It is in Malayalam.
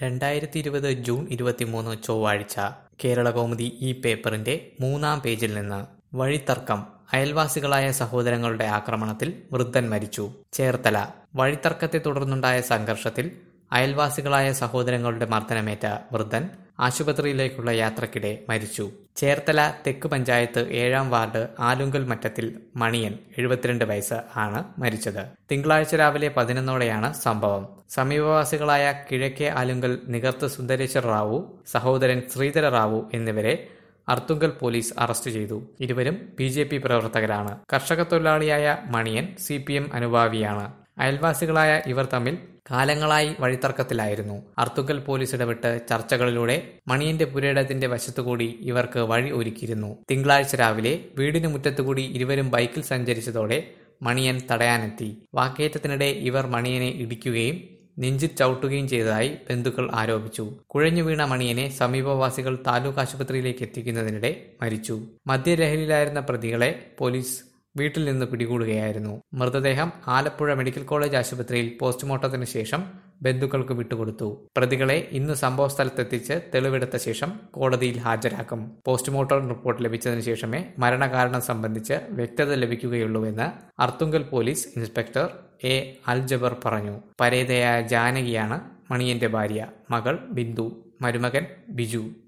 2020 ജൂൺ 23 ചൊവ്വാഴ്ച കേരളകൗമുദി ഈ പേപ്പറിന്റെ 3-ാം പേജിൽ നിന്ന് വഴിത്തർക്കം. അയൽവാസികളായ സഹോദരങ്ങളുടെ ആക്രമണത്തിൽ വൃദ്ധൻ മരിച്ചു. ചേർത്തല. വഴിത്തർക്കത്തെ തുടർന്നുണ്ടായ സംഘർഷത്തിൽ അയൽവാസികളായ സഹോദരങ്ങളുടെ മർദ്ദനമേറ്റ വൃദ്ധൻ ആശുപത്രിയിലേക്കുള്ള യാത്രക്കിടെ മരിച്ചു. ചേർത്തല തെക്ക് പഞ്ചായത്ത് 7-ാം വാർഡ് ആലുങ്കൽ മറ്റത്തിൽ മണിയൻ 72 വയസ്സ് ആണ് മരിച്ചത്. തിങ്കളാഴ്ച രാവിലെ 11ഓടെയാണ് സംഭവം. സമീപവാസികളായ കിഴക്കേ ആലുങ്കൽ നികർത്ത് സുന്ദരേശ്വർ റാവു, സഹോദരൻ ശ്രീധര റാവു എന്നിവരെ അർത്തുങ്കൽ പോലീസ് അറസ്റ്റ് ചെയ്തു. ഇരുവരും BJP പ്രവർത്തകരാണ്. കർഷക തൊഴിലാളിയായ മണിയൻ CPM അനുഭാവിയാണ്. അയൽവാസികളായ ഇവർ തമ്മിൽ കാലങ്ങളായി വഴിത്തർക്കത്തിലായിരുന്നു. അർത്തുങ്കൽ പോലീസ് ഇടപെട്ട് ചർച്ചകളിലൂടെ മണിയന്റെ പുരയിടത്തിന്റെ വശത്തുകൂടി ഇവർക്ക് വഴി ഒരുക്കിയിരുന്നു. തിങ്കളാഴ്ച രാവിലെ വീടിന് മുറ്റത്തുകൂടി ഇരുവരും ബൈക്കിൽ സഞ്ചരിച്ചതോടെ മണിയൻ തടയാനെത്തി. വാക്കേറ്റത്തിനിടെ ഇവർ മണിയനെ ഇടിക്കുകയും നെഞ്ചിൽ ചവിട്ടുകയും ചെയ്തതായി ബന്ധുക്കൾ ആരോപിച്ചു. കുഴഞ്ഞു വീണ മണിയനെ സമീപവാസികൾ താലൂക്ക് ആശുപത്രിയിലേക്ക് എത്തിക്കുന്നതിനിടെ മരിച്ചു. മദ്യലഹരിയിലായിരുന്ന പ്രതികളെ പോലീസ് വീട്ടിൽ നിന്ന് പിടികൂടുകയായിരുന്നു. മൃതദേഹം ആലപ്പുഴ മെഡിക്കൽ കോളേജ് ആശുപത്രിയിൽ പോസ്റ്റ്മോർട്ടത്തിന് ശേഷം ബന്ധുക്കൾക്ക് വിട്ടുകൊടുത്തു. പ്രതികളെ ഇന്ന് സംഭവസ്ഥലത്തെത്തിച്ച് തെളിവെടുത്ത ശേഷം കോടതിയിൽ ഹാജരാക്കും. പോസ്റ്റ്മോർട്ടം റിപ്പോർട്ട് ലഭിച്ചതിന് ശേഷമേ മരണകാരണം സംബന്ധിച്ച് വ്യക്തത ലഭിക്കുകയുള്ളൂവെന്ന് Arthunkal police inspector A. Aljabar പറഞ്ഞു. പരേതയായ ജാനകിയാണ് മണിയന്റെ ഭാര്യ. മകൾ ബിന്ദു, മരുമകൻ ബിജു.